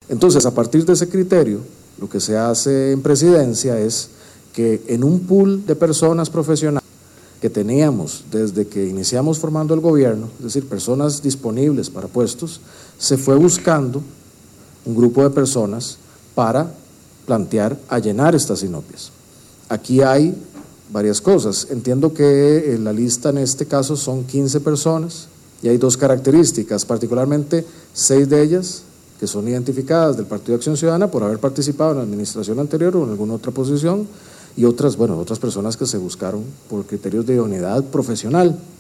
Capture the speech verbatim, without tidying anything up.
Entonces, a partir de ese criterio, lo que se hace en presidencia es que en un pool de personas profesionales que teníamos desde que iniciamos formando el gobierno, es decir, personas disponibles para puestos, se fue buscando un grupo de personas para plantear a llenar estas inopias. Aquí hay varias cosas. Entiendo que la lista en este caso son quince personas y hay dos características, particularmente seis de ellas que son identificadas del Partido de Acción Ciudadana por haber participado en la administración anterior o en alguna otra posición, y otras, bueno, otras personas que se buscaron por criterios de idoneidad profesional.